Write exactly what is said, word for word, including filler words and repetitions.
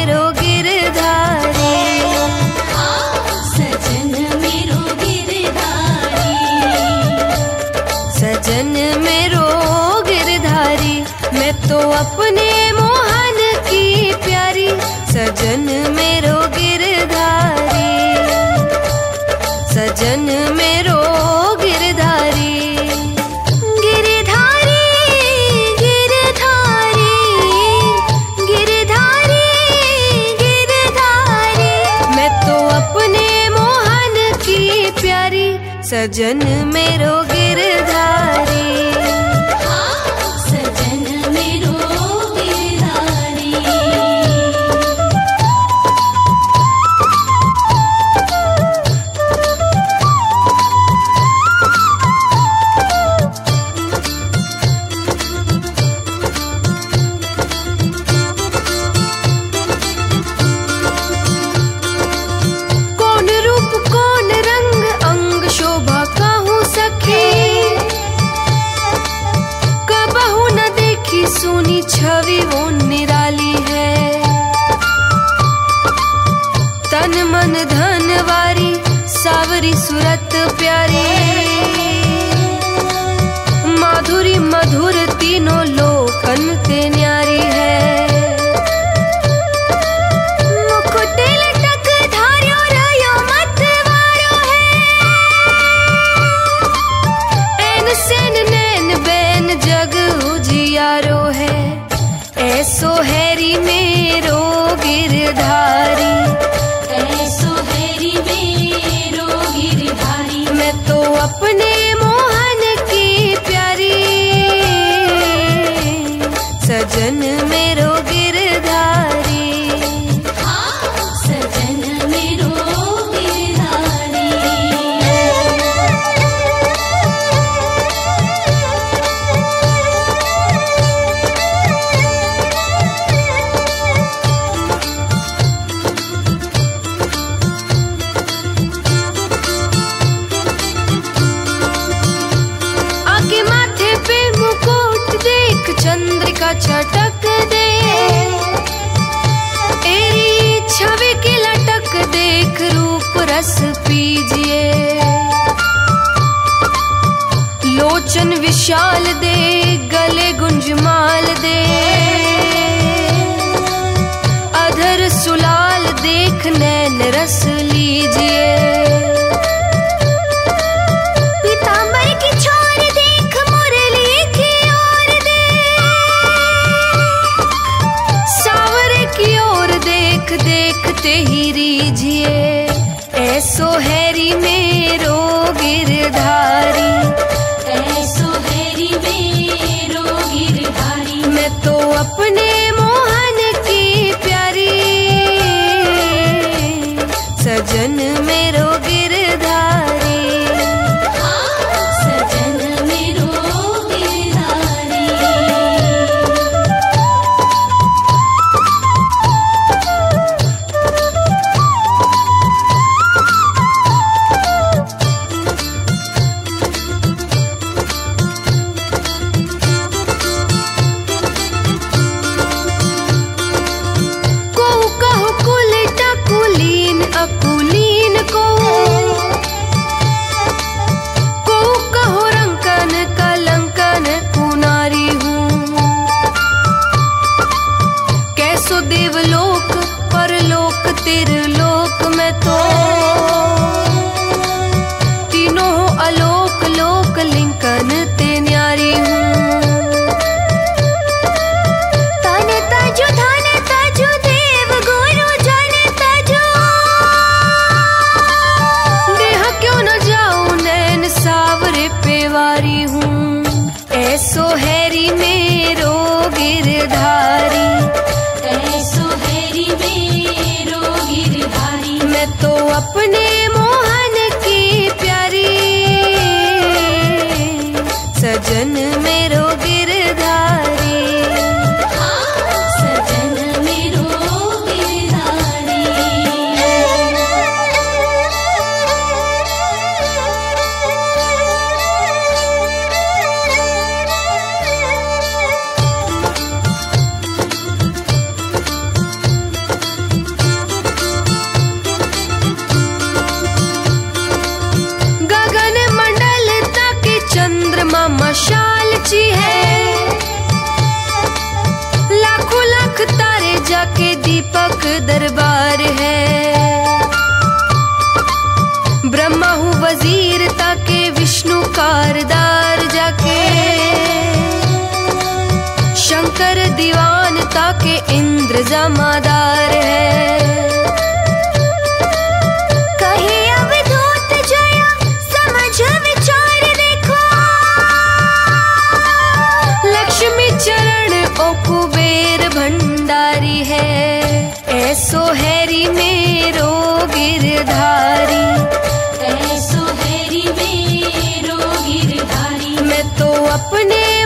मेरो गिरधारी, सजन मेरो गिरधारी, सजन मेरो गिरधारी। मैं तो अपने मोहन की प्यारी, सजन मेरो गिरधारी, सजन मेरो गिरधारी। गिरधारी गिरधारी गिरधारी गिरधारी, मैं तो अपने मोहन की प्यारी, सजन मेरो गिरधारी। सजन मेरो गिरधारी। कौन रूप कौन रंग अंग शोभा काहू सखी, कबहू न देखी सोनी छवि वो निराली है। तन मन धन वारी सावरी सूरत प्यारी, माधुरी मधुर तीनों लोकन ते न्यारी है। मुकुट लटक धार्यो रयो मतवारो है, ऐन सैन नैन बैन जग उजियारो है। ऐसो हैरी मेरो गिरधारी, ऐसो हैरी मेरो गिरधारी। मैं तो अपने मोहन की प्यारी, सजन मेरो गिरधारी, सजन मेरो गिरधारी। आगे माथे पे मुकुट देख चंद्रिका छटक दे, एरी छवि की लटक देख रूप रस पीजिए। लोचन विशाल दे गले गुंजमाल दे, अधर सुलाल देख नैन रस लीजिए। पीतांबर की छोर देख मुरली की ओर दे, सावरे की ओर देख देखते ही रीझिए। ऐसो हैरी मेरो गिरधारी, ऐसो हैरी मेरो गिरधारी। मैं तो अपने मोहन की प्यारी, सजन मेरो गिरधारी, सजन मेरो गिरधारी। को कहो कुलटा कुलीन अकुलीन को, को कहो रंकन कलंकन कुनारी हूँ। कैसो देवलोक परलोक तिरलोक मैं तो, तीनों हो अलोक लोक लिंकन ते न्यारी हूँ। तन तजु धन तजु देव गुरु जन तजु, देह क्यों न जाऊं नैन सावरे पेवारी हूँ। ऐसो हैरी मेरो गिरधारी, ऐसो हैरी मेरो गिरधारी। मैं तो अपने मोहन की प्यारी, सजन मेरो गिरधारी, सजन मेरो गिरधारी। दीपक दरबार है। ब्रह्मा हूँ वजीर ताके विष्णु कारदार जाके, शंकर दीवान ताके इंद्र जमादार है। कहे अवधूत जया समझ विचार देखो, लक्ष्मी चरण ओ कुबेर भंडारी है। ऐसो हैरी मेरो गिरधारी, ऐसो हैरी मेरो गिरधारी। मैं तो अपने